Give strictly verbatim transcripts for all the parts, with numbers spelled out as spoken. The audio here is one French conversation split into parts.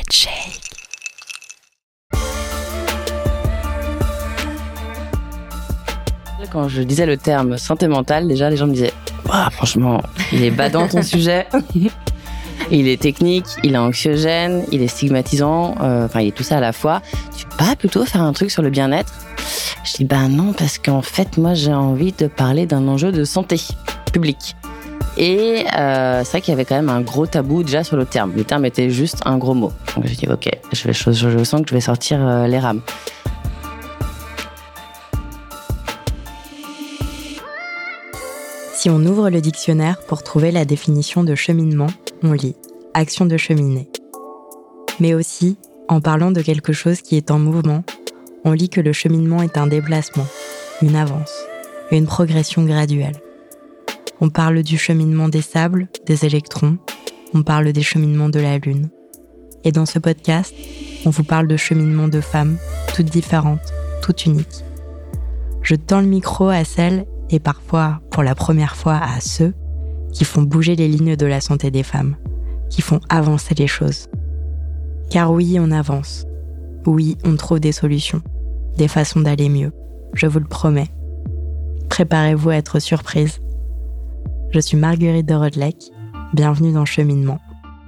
Shake. Quand je disais le terme santé mentale, déjà les gens me disaient oh, franchement, il est badant ton sujet. Il est technique, il est anxiogène, il est stigmatisant, euh, enfin il est tout ça à la fois. Tu peux pas plutôt faire un truc sur le bien-être ? Je dis ben non, parce qu'en fait moi j'ai envie de parler d'un enjeu de santé publique. Et euh, c'est vrai qu'il y avait quand même un gros tabou déjà sur le terme. Le terme était juste un gros mot. Donc j'ai dit ok, je, vais, je, je sens que je vais sortir euh, les rames. Si on ouvre le dictionnaire pour trouver la définition de cheminement, on lit « action de cheminer ». Mais aussi, en parlant de quelque chose qui est en mouvement, on lit que le cheminement est un déplacement, une avance, une progression graduelle. On parle du cheminement des sables, des électrons, on parle des cheminements de la Lune. Et dans ce podcast, on vous parle de cheminements de femmes, toutes différentes, toutes uniques. Je tends le micro à celles, et parfois, pour la première fois, à ceux qui font bouger les lignes de la santé des femmes, qui font avancer les choses. Car oui, on avance. Oui, on trouve des solutions, des façons d'aller mieux, je vous le promets. Préparez-vous à être surprise. Je suis Marguerite de Rodelec, bienvenue dans Cheminement.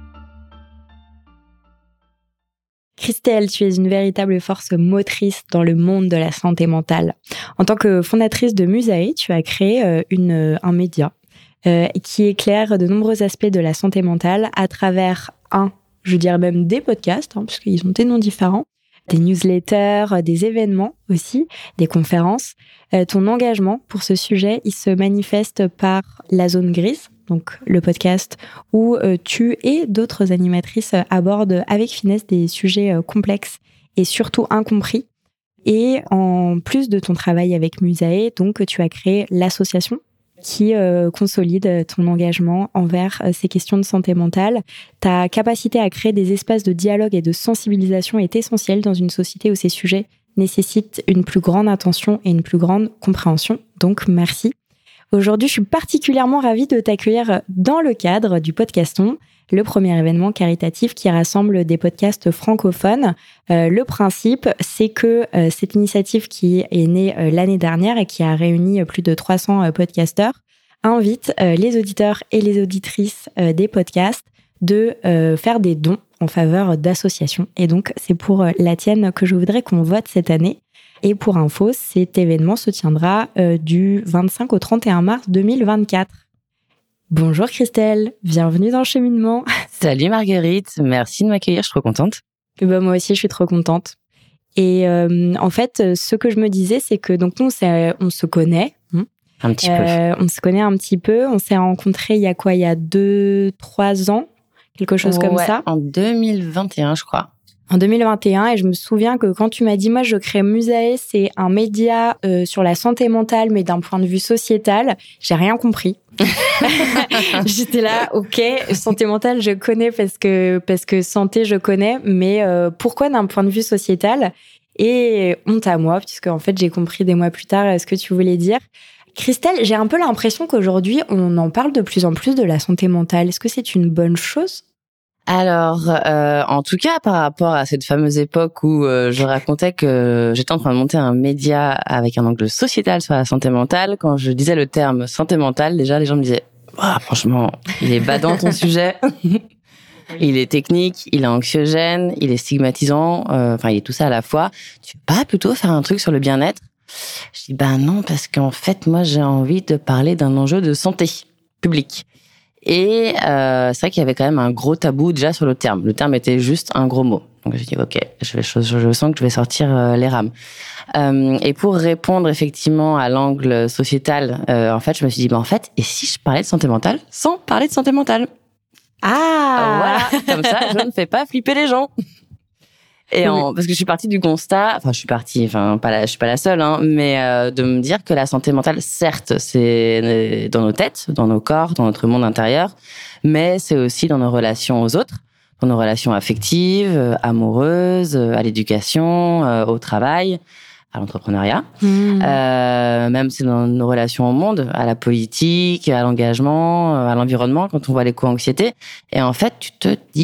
Christelle, tu es une véritable force motrice dans le monde de la santé mentale. En tant que fondatrice de Musae, tu as créé une, un média euh, qui éclaire de nombreux aspects de la santé mentale à travers un, je dirais même des podcasts, hein, parce qu'ils ont des noms différents, des newsletters, des événements aussi, des conférences. Euh, ton engagement pour ce sujet, il se manifeste par la zone grise, donc le podcast où euh, tu et d'autres animatrices abordent avec finesse des sujets euh, complexes et surtout incompris. Et en plus de ton travail avec Musae, donc tu as créé l'association qui euh, consolide ton engagement envers euh, ces questions de santé mentale. Ta capacité à créer des espaces de dialogue et de sensibilisation est essentielle dans une société où ces sujets nécessitent une plus grande attention et une plus grande compréhension. Donc, merci. Aujourd'hui, je suis particulièrement ravie de t'accueillir dans le cadre du Podcaston, le premier événement caritatif qui rassemble des podcasts francophones. Euh, le principe, c'est que euh, cette initiative qui est née euh, l'année dernière et qui a réuni plus de trois cents euh, podcasteurs invite euh, les auditeurs et les auditrices euh, des podcasts de euh, faire des dons en faveur d'associations. Et donc, c'est pour euh, la tienne que je voudrais qu'on vote cette année. Et pour info, cet événement se tiendra euh, du vingt-cinq au trente et un mars deux mille vingt-quatre. Bonjour Christelle, bienvenue dans Cheminement. Salut Marguerite, merci de m'accueillir, je suis trop contente. Et ben moi aussi, je suis trop contente. Et euh, en fait, ce que je me disais, c'est que donc nous, on se connaît. Hein, un petit euh, peu. On se connaît un petit peu. On s'est rencontrés il y a quoi ? Il y a deux, trois ans, quelque chose oh, comme ouais, ça. En deux mille vingt et un, je crois. En deux mille vingt et un, et je me souviens que quand tu m'as dit, moi, je crée Musae, c'est un média euh, sur la santé mentale, mais d'un point de vue sociétal, j'ai rien compris. J'étais là, ok, santé mentale, je connais parce que parce que santé, je connais, mais euh, pourquoi d'un point de vue sociétal ? Et honte à moi, puisque en fait, j'ai compris des mois plus tard ce que tu voulais dire. Christelle, j'ai un peu l'impression qu'aujourd'hui, on en parle de plus en plus de la santé mentale. Est-ce que c'est une bonne chose ? Alors, euh, en tout cas, par rapport à cette fameuse époque où euh, je racontais que j'étais en train de monter un média avec un angle sociétal sur la santé mentale, quand je disais le terme santé mentale, déjà les gens me disaient oh, « franchement, il est badant ton sujet, il est technique, il est anxiogène, il est stigmatisant, euh, enfin il est tout ça à la fois. Tu peux pas plutôt faire un truc sur le bien-être ?» Je dis « ben non, parce qu'en fait, moi j'ai envie de parler d'un enjeu de santé publique. » Et euh, c'est vrai qu'il y avait quand même un gros tabou déjà sur le terme. Le terme était juste un gros mot. Donc j'ai dit ok, je, vais, je, je sens que je vais sortir euh, les rames. Euh, et pour répondre effectivement à l'angle sociétal, euh, en fait, je me suis dit bah en fait, et si je parlais de santé mentale sans parler de santé mentale ? Ah, voilà, comme ça, je ne fais pas flipper les gens. Et en, parce que je suis partie du constat, enfin je suis partie, enfin pas la, je suis pas la seule, hein, mais euh, de me dire que la santé mentale, certes, c'est dans nos têtes, dans nos corps, dans notre monde intérieur, mais c'est aussi dans nos relations aux autres, dans nos relations affectives, euh, amoureuses, euh, à l'éducation, euh, au travail, à l'entrepreneuriat, mmh. euh, même c'est dans nos relations au monde, à la politique, à l'engagement, à l'environnement, quand on voit l'éco-anxiété. Et en fait, tu te dis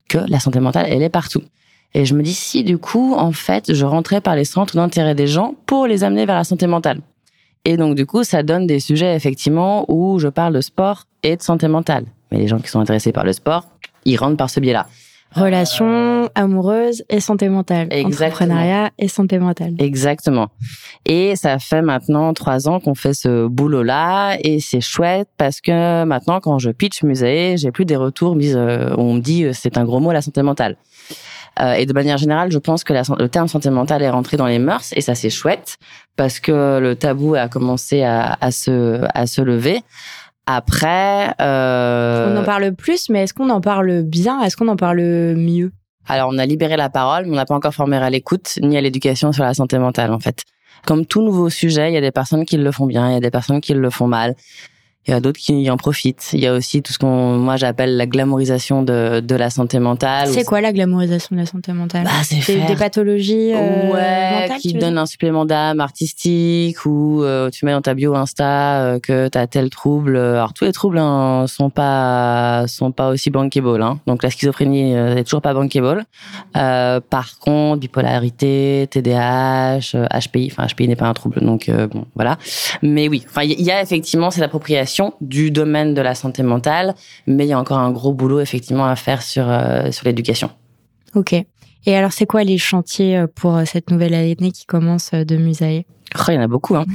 que la santé mentale, elle est partout. Et je me dis, si du coup, en fait, je rentrais par les centres d'intérêt des gens pour les amener vers la santé mentale. Et donc, du coup, ça donne des sujets, effectivement, où je parle de sport et de santé mentale. Mais les gens qui sont intéressés par le sport, ils rentrent par ce biais-là. Relations amoureuses et santé mentale. Exactement. Entrepreneuriat et santé mentale. Exactement. Et ça fait maintenant trois ans qu'on fait ce boulot-là et c'est chouette parce que maintenant, quand je pitch Musae, j'ai plus des retours où on me dit c'est un gros mot, la santé mentale. Euh, et de manière générale, je pense que la, le terme santé mentale est rentré dans les mœurs et ça c'est chouette parce que le tabou a commencé à, à se à se lever. Après, euh... on en parle plus, mais est-ce qu'on en parle bien? Est-ce qu'on en parle mieux? Alors, on a libéré la parole, mais on n'a pas encore formé à l'écoute ni à l'éducation sur la santé mentale, en fait. Comme tout nouveau sujet, il y a des personnes qui le font bien, il y a des personnes qui le font mal. Il y a d'autres qui en profitent. Il y a aussi tout ce qu'on, moi, j'appelle la glamourisation de, de la santé mentale. C'est quoi la glamourisation de la santé mentale? Bah, c'est, c'est faire... des pathologies euh, ouais, mentales, qui donnent un supplément d'âme artistique ou euh, tu mets dans ta bio Insta euh, que t'as tel trouble. Alors tous les troubles hein, sont pas sont pas aussi bankable. Hein. Donc la schizophrénie euh, est toujours pas bankable. Euh, par contre, bipolarité, T D A H, H P I. Enfin H P I n'est pas un trouble, donc euh, bon voilà. Mais oui, enfin il y a effectivement cette appropriation du domaine de la santé mentale, mais il y a encore un gros boulot effectivement à faire sur euh, sur l'éducation. Ok. Et alors, c'est quoi les chantiers pour cette nouvelle année qui commence de Musae? Oh, il y en a beaucoup, hein.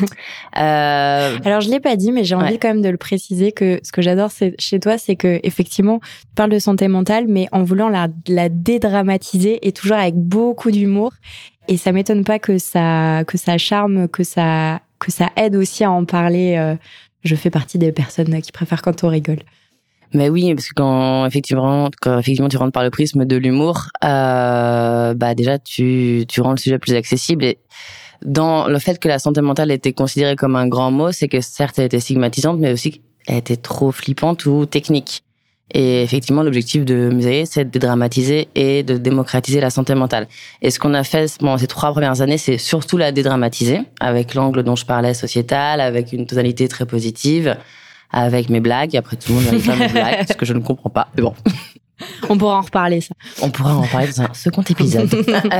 euh... Alors, je l'ai pas dit, mais j'ai envie ouais. quand même de le préciser que ce que j'adore c'est, chez toi, c'est que effectivement, tu parles de santé mentale, mais en voulant la, la dédramatiser et toujours avec beaucoup d'humour. Et ça m'étonne pas que ça que ça charme, que ça que ça aide aussi à en parler. Euh, je fais partie des personnes qui préfèrent quand on rigole. Mais oui, parce que quand effectivement, quand effectivement tu rentres par le prisme de l'humour, euh, bah déjà tu tu rends le sujet plus accessible. Et dans le fait que la santé mentale était considérée comme un grand mot, c'est que certes elle était stigmatisante, mais aussi elle était trop flippante ou technique. Et effectivement, l'objectif de Musae, c'est de dédramatiser et de démocratiser la santé mentale. Et ce qu'on a fait pendant ces trois premières années, c'est surtout la dédramatiser, avec l'angle dont je parlais sociétal, avec une tonalité très positive, avec mes blagues. Après, tout le monde n'arrive pas mes blagues, parce que je ne comprends pas. Mais bon. On pourra en reparler, ça. On pourra en parler dans un second épisode.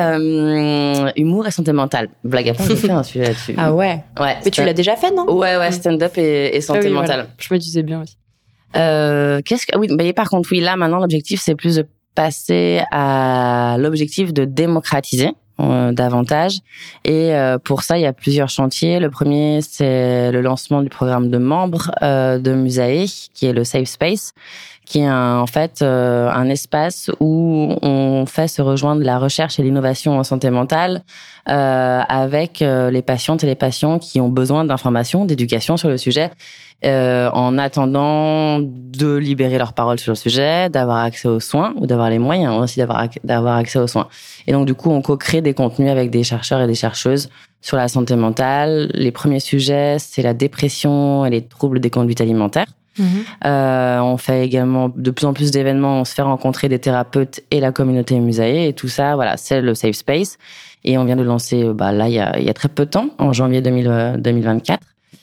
euh, humour et santé mentale. Blague à part, j'ai fait un sujet là-dessus. Ah ouais? Ouais. Mais tu l'as déjà fait, non? Ouais, ouais, stand-up et, et santé ah oui, mentale. Voilà. Je me disais bien aussi. Euh, qu'est-ce que, oui, mais par contre, oui, là, maintenant, l'objectif, c'est plus de passer à l'objectif de démocratiser euh, davantage. Et euh, pour ça, il y a plusieurs chantiers. Le premier, c'est le lancement du programme de membres euh, de Musae, qui est le Safe Space, qui est un, en fait euh, un espace où on fait se rejoindre la recherche et l'innovation en santé mentale euh, avec euh, les patientes et les patients qui ont besoin d'informations, d'éducation sur le sujet. Euh, en attendant de libérer leur parole sur le sujet, d'avoir accès aux soins ou d'avoir les moyens aussi d'avoir d'avoir accès aux soins. Et donc du coup, on co-crée des contenus avec des chercheurs et des chercheuses sur la santé mentale. Les premiers sujets, c'est la dépression et les troubles des conduites alimentaires. Mmh. Euh, on fait également de plus en plus d'événements, on se fait rencontrer des thérapeutes et la communauté Musae et tout ça, voilà, c'est le Safe Space. Et on vient de lancer, bah là, il y a, il y a très peu de temps, en janvier deux mille vingt-quatre.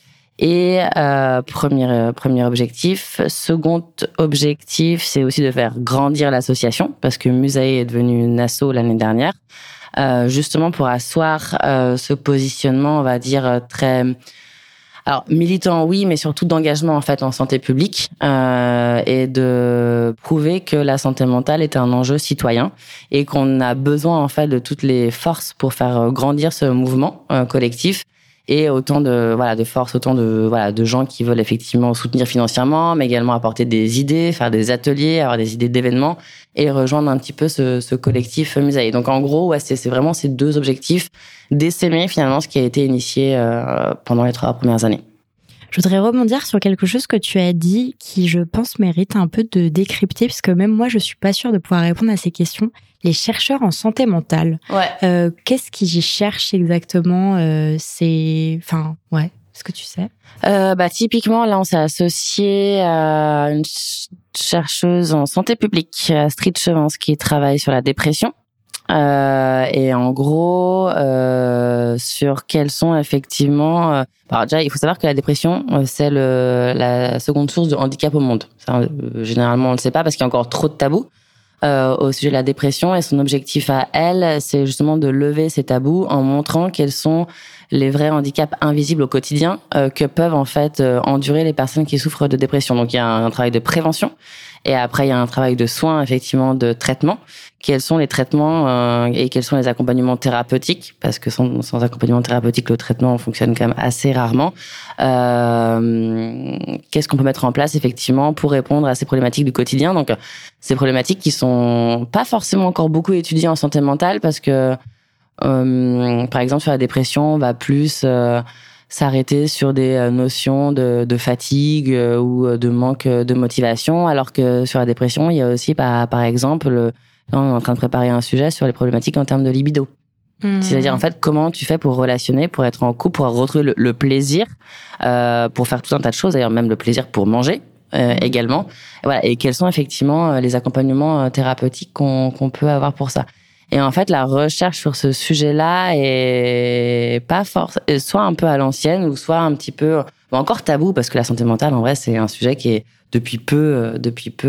Et euh, premier euh, premier objectif, second objectif, c'est aussi de faire grandir l'association parce que Musae est devenu une asso l'année dernière, euh, justement pour asseoir euh, ce positionnement, on va dire très, alors militant oui, mais surtout d'engagement en fait en santé publique euh, et de prouver que la santé mentale est un enjeu citoyen et qu'on a besoin en fait de toutes les forces pour faire grandir ce mouvement euh, collectif. Et autant de voilà de forces, autant de voilà de gens qui veulent effectivement soutenir financièrement, mais également apporter des idées, faire des ateliers, avoir des idées d'événements et rejoindre un petit peu ce, ce collectif Musae. Donc en gros, ouais, c'est, c'est vraiment ces deux objectifs d'essaimer finalement ce qui a été initié euh, pendant les trois premières années. Je voudrais rebondir sur quelque chose que tu as dit qui, je pense, mérite un peu de décrypter, puisque même moi, je suis pas sûre de pouvoir répondre à ces questions. Les chercheurs en santé mentale, ouais. euh, qu'est-ce qu'ils cherchent exactement euh, c'est... Enfin, ouais, est-ce que tu sais euh, bah, typiquement, là, on s'est associé à une chercheuse en santé publique, Astrid Chevance, qui travaille sur la dépression. Euh, et en gros, euh, sur quels sont effectivement... Euh, alors déjà, il faut savoir que la dépression, euh, c'est le, la seconde source de handicap au monde. Ça, euh, généralement, on ne le sait pas parce qu'il y a encore trop de tabous. euh, au sujet de la dépression. Et son objectif à elle, c'est justement de lever ces tabous en montrant quels sont les vrais handicaps invisibles au quotidien euh, que peuvent en fait euh, endurer les personnes qui souffrent de dépression. Donc il y a un, un travail de prévention et après il y a un travail de soins, effectivement, de traitement. Quels sont les traitements euh, et quels sont les accompagnements thérapeutiques, parce que sans, sans accompagnement thérapeutique, le traitement fonctionne quand même assez rarement. Euh, qu'est-ce qu'on peut mettre en place effectivement pour répondre à ces problématiques du quotidien? Donc ces problématiques qui sont pas forcément encore beaucoup étudiées en santé mentale, parce que euh, par exemple sur la dépression, on va plus euh, s'arrêter sur des notions de, de fatigue euh, ou de manque de motivation, alors que sur la dépression, il y a aussi par, par exemple, le, là, on est en train de préparer un sujet sur les problématiques en termes de libido. Mmh. C'est-à-dire en fait comment tu fais pour relationner, pour être en couple, pour retrouver le, le plaisir, euh, pour faire tout un tas de choses, d'ailleurs même le plaisir pour manger euh, également. Et, voilà. Et quels sont effectivement les accompagnements thérapeutiques qu'on, qu'on peut avoir pour ça. Et en fait, la recherche sur ce sujet-là est pas force, soit un peu à l'ancienne, ou soit un petit peu, bon, encore tabou, parce que la santé mentale, en vrai, c'est un sujet qui est depuis peu, depuis peu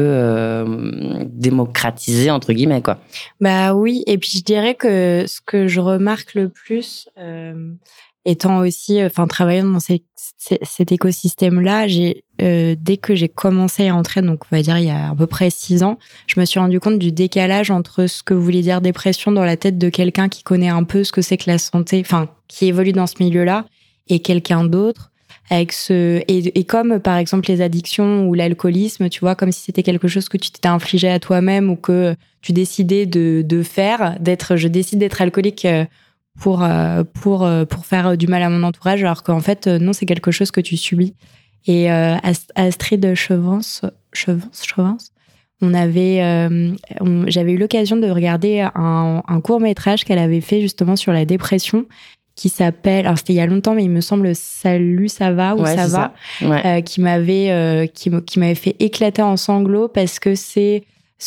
euh, démocratisé entre guillemets, quoi. Bah oui, et puis je dirais que ce que je remarque le plus, euh, étant aussi, enfin travaillant dans ces, ces, cet écosystème-là, j'ai euh, dès que j'ai commencé à entrer, donc on va dire il y a à peu près six ans, je me suis rendu compte du décalage entre ce que voulait dire dépression dans la tête de quelqu'un qui connaît un peu ce que c'est que la santé, enfin qui évolue dans ce milieu-là, et quelqu'un d'autre. Avec ce et, et comme par exemple les addictions ou l'alcoolisme, tu vois, comme si c'était quelque chose que tu t'étais infligé à toi-même ou que tu décidais de de faire, d'être, je décide d'être alcoolique pour pour pour faire du mal à mon entourage, alors qu'en fait non, c'est quelque chose que tu subis. Et euh, Astrid Chevance, Chevance, Chevance, on avait, euh, on, j'avais eu l'occasion de regarder un, un court métrage qu'elle avait fait justement sur la dépression, qui s'appelle, alors c'était il y a longtemps, mais il me semble Salut, ça va ou ouais, ça va, ça. Ouais. Euh, qui m'avait, euh, qui, qui m'avait fait éclater en sanglots, parce que c'est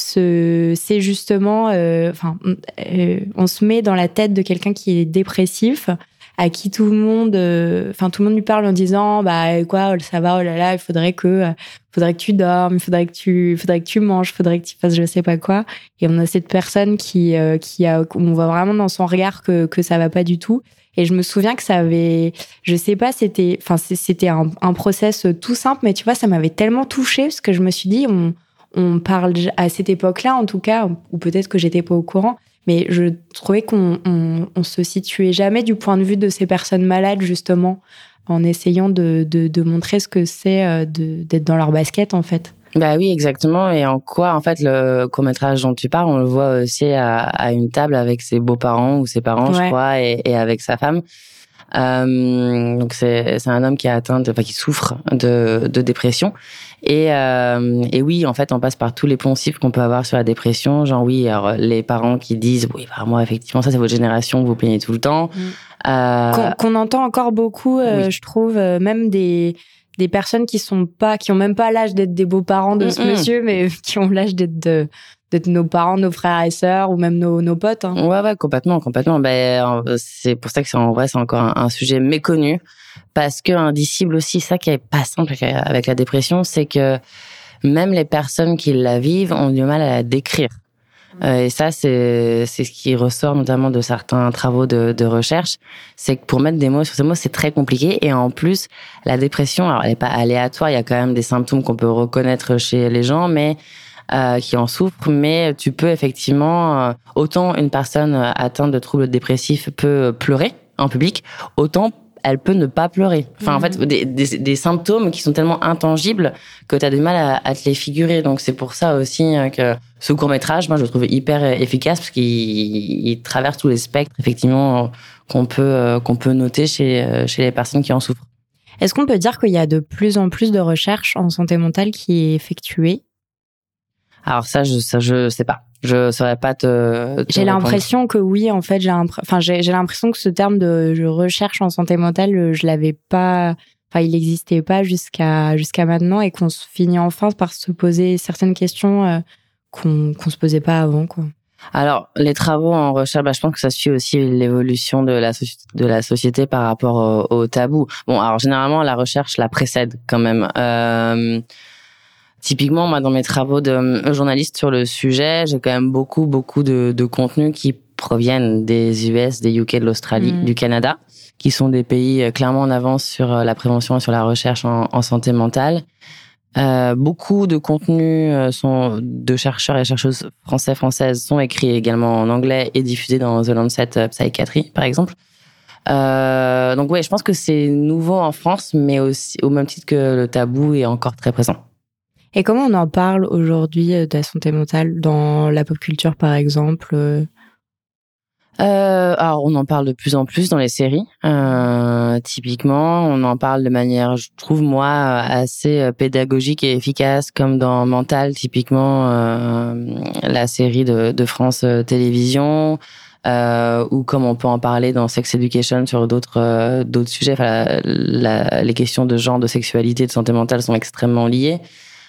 ce, c'est justement, euh, enfin, euh, on se met dans la tête de quelqu'un qui est dépressif, à qui tout le monde, enfin euh, tout le monde lui parle en disant, bah quoi, ça va, oh là là, il faudrait que, euh, faudrait que tu dormes, il faudrait que tu, faudrait que tu manges, il faudrait que tu fasses je sais pas quoi. Et on a cette personne qui, euh, qui a, on voit vraiment dans son regard que que ça va pas du tout. Et je me souviens que ça avait, je sais pas, c'était, enfin, c'était un, un process tout simple, mais tu vois, ça m'avait tellement touchée, parce que je me suis dit, on, on parle à cette époque-là, en tout cas, ou peut-être que j'étais pas au courant, mais je trouvais qu'on on, on se situait jamais du point de vue de ces personnes malades, justement, en essayant de, de, de montrer ce que c'est de, d'être dans leur basket, en fait. Bah oui, exactement. Et en quoi, en fait, le court-métrage dont tu parles, on le voit aussi à, à une table avec ses beaux-parents ou ses parents, ouais. je crois, et, et avec sa femme. Euh, donc c'est c'est un homme qui est atteint, de, enfin qui souffre de de dépression. Et euh, et oui, en fait, on passe par tous les poncifs qu'on peut avoir sur la dépression. Genre oui, alors les parents qui disent oui, bah moi effectivement ça c'est votre génération, vous plaignez tout le temps. Mmh. Euh, qu'on, qu'on entend encore beaucoup, euh, oui. je trouve, euh, même des des personnes qui sont pas, qui ont même pas l'âge d'être des beaux-parents de ce mm-hmm. monsieur, mais qui ont l'âge d'être de, d'être nos parents, nos frères et sœurs, ou même nos, nos potes. Hein. Ouais, ouais, complètement, complètement. Ben, c'est pour ça que c'est, en vrai, c'est encore un, un sujet méconnu, parce que indicible aussi, ça qui est pas simple avec la dépression, c'est que même les personnes qui la vivent ont du mal à la décrire. Euh, et ça, c'est c'est ce qui ressort notamment de certains travaux de, de recherche, c'est que pour mettre des mots sur ces mots, c'est très compliqué. Et en plus, la dépression, alors elle est pas aléatoire, il y a quand même des symptômes qu'on peut reconnaître chez les gens, mais euh, qui en souffrent. Mais tu peux effectivement, euh, autant une personne atteinte de troubles dépressifs peut pleurer en public, autant elle peut ne pas pleurer. Enfin, mmh. en fait, des, des, des symptômes qui sont tellement intangibles que tu as du mal à, à te les figurer. Donc, c'est pour ça aussi que ce court-métrage, moi, je le trouve hyper efficace parce qu'il il traverse tous les spectres, effectivement, qu'on peut, qu'on peut noter chez, chez les personnes qui en souffrent. Est-ce qu'on peut dire qu'il y a de plus en plus de recherches en santé mentale qui est effectuée ? Alors ça, je, ça, je sais pas. Je saurais pas te. te j'ai répondre. l'impression que oui, en fait, j'ai, impr... enfin, j'ai, j'ai l'impression que ce terme de je recherche en santé mentale, je l'avais pas, enfin, il n'existait pas jusqu'à jusqu'à maintenant, et qu'on finit enfin par se poser certaines questions euh, qu'on qu'on se posait pas avant, quoi. Alors, les travaux en recherche, bah, je pense que ça suit aussi l'évolution de la, soci- de la société par rapport au, au tabou. Bon, alors généralement, la recherche la précède quand même. Euh, Typiquement, moi, dans mes travaux de journaliste sur le sujet, j'ai quand même beaucoup, beaucoup de, de contenus qui proviennent des U S, des U K, de l'Australie, mmh. du Canada, qui sont des pays clairement en avance sur la prévention et sur la recherche en, en santé mentale. Euh, beaucoup de contenus sont de chercheurs et chercheuses français, françaises sont écrits également en anglais et diffusés dans The Lancet Psychiatry, par exemple. Euh, donc ouais, je pense que c'est nouveau en France, mais aussi au même titre que le tabou est encore très présent. Et comment on en parle aujourd'hui de la santé mentale dans la pop culture, par exemple? euh, Alors, on en parle de plus en plus dans les séries. Euh, typiquement, on en parle de manière, je trouve, moi, assez pédagogique et efficace, comme dans Mental, typiquement, euh, la série de, de France Télévisions, euh, ou comme on peut en parler dans Sex Education sur d'autres, euh, d'autres sujets. Enfin, la, la, les questions de genre, de sexualité, de santé mentale sont extrêmement liées.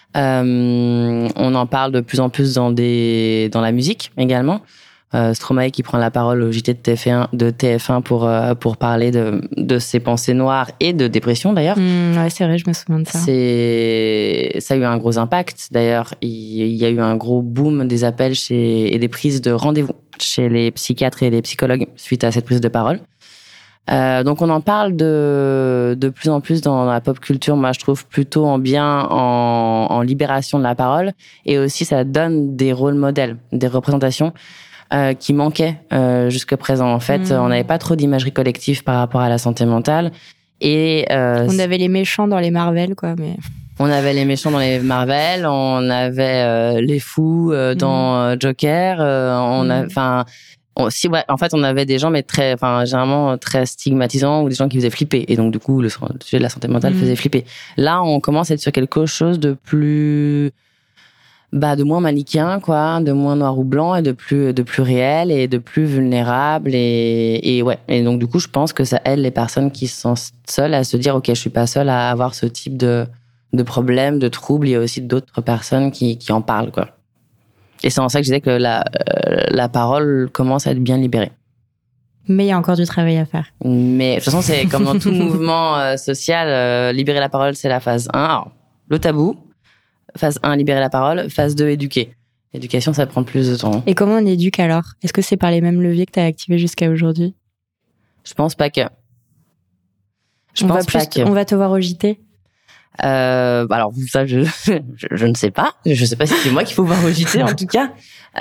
Euh, on en parle de plus en plus dans des dans la musique également. Euh, Stromae qui prend la parole au J T de T F un, de T F un pour euh, pour parler de de ses pensées noires et de dépression d'ailleurs. Mmh, ouais, c'est vrai, je me souviens de ça. C'est ça a eu un gros impact d'ailleurs. Il, il y a eu un gros boom des appels chez et des prises de rendez-vous chez les psychiatres et les psychologues suite à cette prise de parole. Euh, donc on en parle de de plus en plus dans la pop culture, moi je trouve plutôt en bien, en, en libération de la parole, et aussi ça donne des rôles modèles, des représentations euh, qui manquaient euh, jusqu'à présent. En fait, mmh. on n'avait pas trop d'imagerie collective par rapport à la santé mentale, et euh, on avait les méchants dans les Marvel, quoi, mais on avait les méchants dans les Marvel, on avait euh, les fous euh, dans mmh. Joker, euh, on mmh. a, enfin. Si, ouais, en fait, on avait des gens, mais très, enfin, généralement très stigmatisants, ou des gens qui faisaient flipper. Et donc, du coup, le sujet de la santé mentale mmh. faisait flipper. Là, on commence à être sur quelque chose de plus, bah, de moins manichéen, quoi, de moins noir ou blanc, et de plus, de plus réel, et de plus vulnérable. Et, et ouais. Et donc, du coup, je pense que ça aide les personnes qui se sentent seules à se dire, OK, je suis pas seule à avoir ce type de, de problème, de trouble. Il y a aussi d'autres personnes qui, qui en parlent, quoi. Et c'est en ça que je disais que la, euh, la parole commence à être bien libérée. Mais il y a encore du travail à faire. Mais de toute façon, c'est comme dans tout mouvement euh, social, euh, libérer la parole, c'est la phase un. Alors, le tabou, phase un, libérer la parole. Phase deux, éduquer. L'éducation, ça prend plus de temps. Et comment on éduque alors? Est-ce que c'est par les mêmes leviers que tu as activés jusqu'à aujourd'hui? Je pense pas que. Je on pense va pas plus, que. On va te voir au J T? Euh, alors ça, je, je je ne sais pas. Je sais pas si c'est moi qu'il faut voir au J T en tout cas.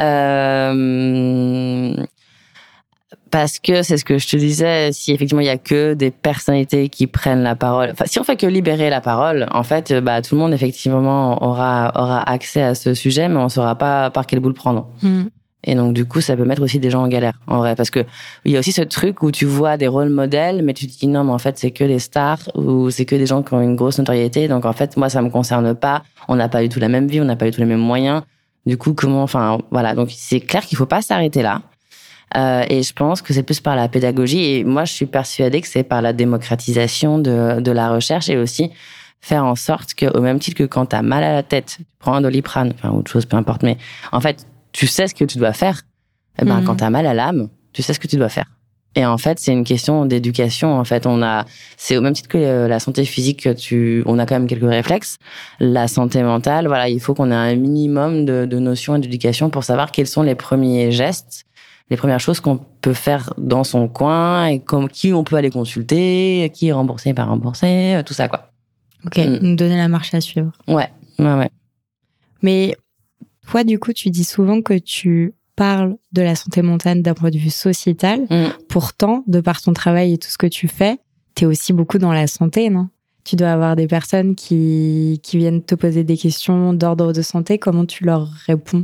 Euh, parce que c'est ce que je te disais. Si effectivement il y a que des personnalités qui prennent la parole, enfin si on fait que libérer la parole, en fait, bah tout le monde effectivement aura aura accès à ce sujet, mais on saura pas par quel bout le prendre. Mmh. Et donc, du coup, ça peut mettre aussi des gens en galère, en vrai. Parce que il y a aussi ce truc où tu vois des rôles modèles, mais tu te dis non, mais en fait, c'est que des stars, ou c'est que des gens qui ont une grosse notoriété. Donc, en fait, moi, ça me concerne pas. On n'a pas du tout la même vie, on n'a pas du tout les mêmes moyens. Du coup, comment, enfin, voilà. Donc, c'est clair qu'il faut pas s'arrêter là. Euh, et je pense que c'est plus par la pédagogie. Et moi, je suis persuadée que c'est par la démocratisation de, de la recherche, et aussi faire en sorte que, au même titre que quand t'as mal à la tête, tu prends un Doliprane, enfin, autre chose, peu importe, mais en fait, tu sais ce que tu dois faire. Eh ben, mmh. quand t'as mal à l'âme, tu sais ce que tu dois faire. Et en fait, c'est une question d'éducation. En fait, on a, c'est au même titre que euh, la santé physique, que tu, on a quand même quelques réflexes. La santé mentale, voilà, il faut qu'on ait un minimum de, de notions et d'éducation pour savoir quels sont les premiers gestes, les premières choses qu'on peut faire dans son coin, et comme, qui on peut aller consulter, qui est remboursé, pas remboursé, tout ça, quoi. Ok, mmh. nous donner la marche à suivre. Ouais, ouais, ouais. Mais toi, du coup, tu dis souvent que tu parles de la santé mentale d'un point de vue sociétal. Mmh. Pourtant, de par ton travail et tout ce que tu fais, t'es aussi beaucoup dans la santé, non? Tu dois avoir des personnes qui, qui viennent te poser des questions d'ordre de santé. Comment tu leur réponds?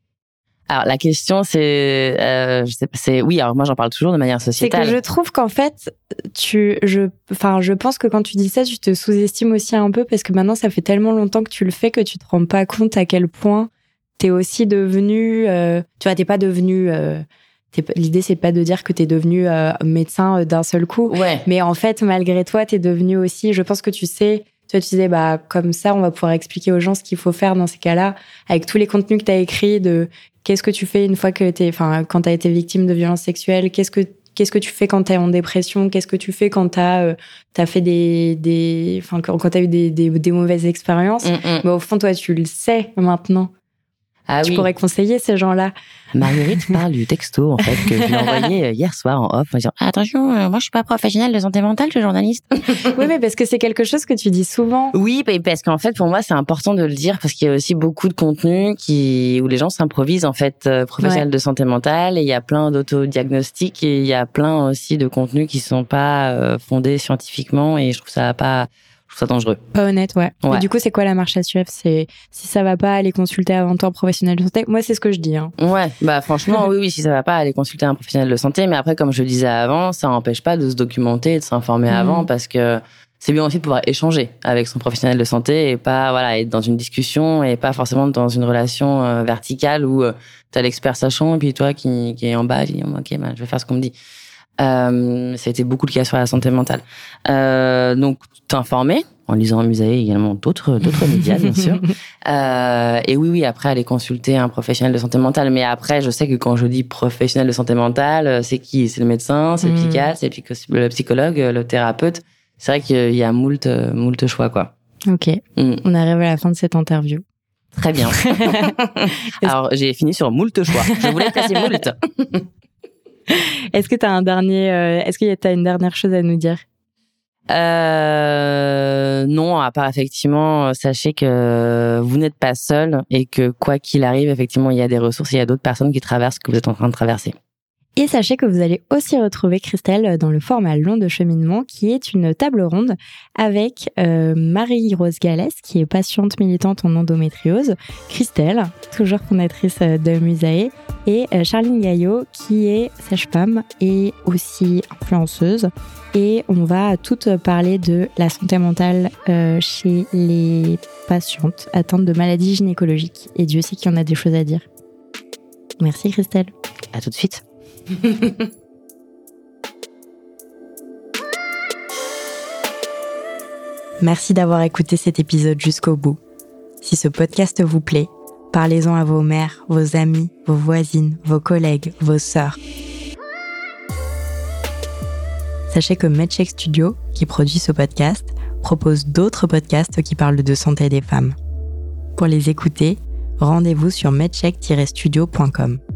Alors, la question, c'est, euh, je sais pas, c'est, oui, alors moi, j'en parle toujours de manière sociétale. C'est que je trouve qu'en fait, tu, je, enfin, je pense que quand tu dis ça, tu te sous-estimes aussi un peu, parce que maintenant, ça fait tellement longtemps que tu le fais que tu te rends pas compte à quel point t'es aussi devenu, euh, tu vois, t'es pas devenu, euh, t'es, l'idée c'est pas de dire que t'es devenu euh, médecin d'un seul coup, ouais. mais en fait, malgré toi, t'es devenu aussi, je pense que tu sais, tu vois, tu disais, bah, comme ça, on va pouvoir expliquer aux gens ce qu'il faut faire dans ces cas-là, avec tous les contenus que t'as écrits de qu'est-ce que tu fais une fois que t'es, enfin, quand t'as été victime de violences sexuelles, qu'est-ce que, qu'est-ce que tu fais quand t'es en dépression, qu'est-ce que tu fais quand t'as euh, t'as fait des des enfin quand, quand t'as eu des, des des mauvaises expériences. Mm-hmm. Mais au fond, toi, tu le sais maintenant. Ah, tu oui. pourrais conseiller ces gens-là. Marguerite parle du texto, en fait, que je lui ai envoyé hier soir en off, en disant « Attention, euh, moi je suis pas professionnelle de santé mentale, je suis journaliste. » Oui, mais parce que c'est quelque chose que tu dis souvent. Oui, parce qu'en fait, pour moi, c'est important de le dire, parce qu'il y a aussi beaucoup de contenu qui, où les gens s'improvisent, en fait, euh, professionnels ouais. de santé mentale, et il y a plein d'autodiagnostics, et il y a plein aussi de contenus qui sont pas euh, fondés scientifiquement, et je trouve ça pas... Je trouve ça dangereux. Pas honnête, ouais. ouais. Et du coup, c'est quoi la marche à suivre ? C'est si ça va pas, aller consulter avant tout un professionnel de santé. Moi, c'est ce que je dis. Hein. Ouais, bah franchement, oui, oui, si ça va pas, aller consulter un professionnel de santé. Mais après, comme je le disais avant, ça n'empêche pas de se documenter et de s'informer mmh. avant, parce que c'est bien aussi de pouvoir échanger avec son professionnel de santé et pas voilà être dans une discussion et pas forcément dans une relation euh, verticale où euh, t'as l'expert sachant et puis toi qui, qui est en bas, tu dis ok, bah, je vais faire ce qu'on me dit. Euh, ça a été beaucoup le cas sur la santé mentale. Euh, donc, t'informer en lisant Musae et également d'autres d'autres médias, bien sûr. Euh, et oui, oui, après aller consulter un professionnel de santé mentale. Mais après, je sais que quand je dis professionnel de santé mentale, c'est qui ? C'est le médecin, c'est le psychiatre, c'est le psychologue, le thérapeute. C'est vrai qu'il y a moult moult choix, quoi. Ok. Mm. On arrive à la fin de cette interview. Très bien. Alors, j'ai fini sur moult choix. Je voulais placer moult. Est-ce que tu as un dernier, euh, est-ce que tu as une dernière chose à nous dire ? Euh, non, à part effectivement, sachez que vous n'êtes pas seul et que quoi qu'il arrive, effectivement, il y a des ressources, il y a d'autres personnes qui traversent ce que vous êtes en train de traverser. Et sachez que vous allez aussi retrouver Christelle dans le format long de cheminement, qui est une table ronde avec euh, Marie-Rose Gallès, qui est patiente militante en endométriose, Christelle, toujours fondatrice de Musae, et euh, Charline Gaillot, qui est sage-femme et aussi influenceuse. Et on va toutes parler de la santé mentale euh, chez les patientes atteintes de maladies gynécologiques. Et Dieu sait qu'il y en a des choses à dire. Merci Christelle. À tout de suite. Merci d'avoir écouté cet épisode jusqu'au bout. Si ce podcast vous plaît, parlez-en à vos mères, vos amis, vos voisines, vos collègues, vos sœurs. Sachez que MedCheck Studio, qui produit ce podcast, propose d'autres podcasts qui parlent de santé des femmes. Pour les écouter, rendez-vous sur medcheck tiret studio point com.